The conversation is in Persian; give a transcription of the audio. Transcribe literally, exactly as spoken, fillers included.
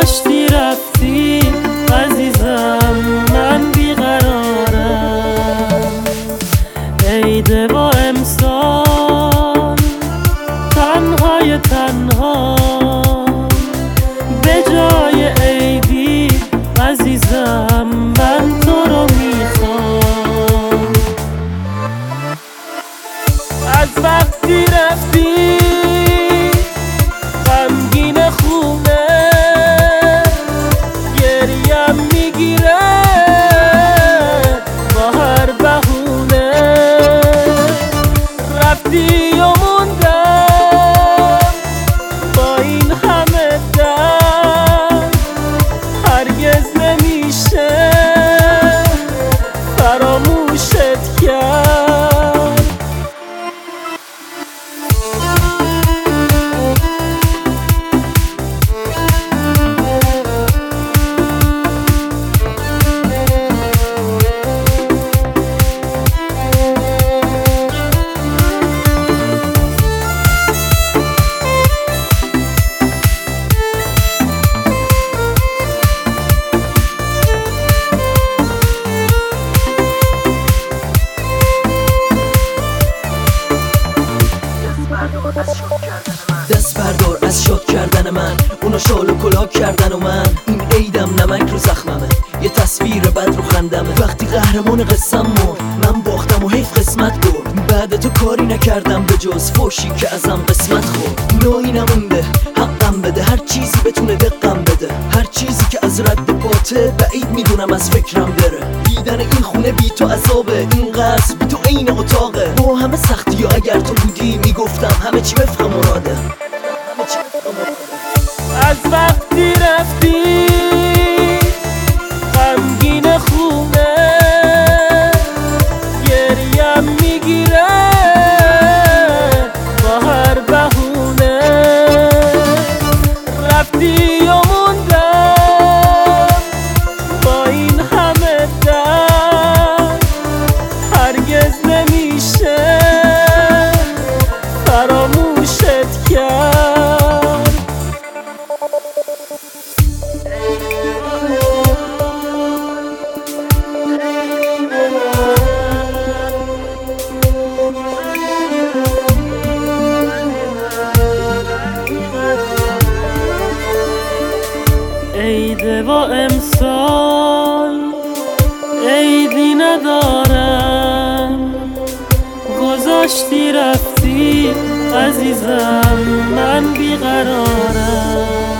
گذاشتی رفتی عزیزم، من بیقرارم. عیده و امسال تنهای تنها، به جای عیدی عزیزم من تو رو میخوام. از وقتی رفتی غمگین خونه، گریم میگیره با هر بهونه. رفتی و موندم با این همه درد، هرگز نمیشه فراموشت کرد. دست بردار از شاد کردن من، اونا شال و کلاه کردن و من این عیدم نمک رو زخممه، یه تصویر بد رو خندمه. وقتی قهرمان قصم مرد من باختم و حیف قسمت برد، بعد تو کاری نکردم به جز فوشی که ازم قسمت خورد. نوعی نمونده حقم بده، هر چیزی بتونه دقم بده، هر چیزی که از رد پاته بعید میدونم از فکرم بره. دیدن این خونه بی تو عذابه، این قصر بی تو عین اتاقه. با همه سختی ها اگر تو بودی میگفتم همه چی وفق مراده. از وقتی رفتی غمگین خونه، گریم میگیره با هر بهونه. رفتی و موندم با این همه درد، هرگز نمیشه فراموشت کرد. عیده و امسال عیدی ندارم، گذاشتی رفتی عزیزم من بیقرارم.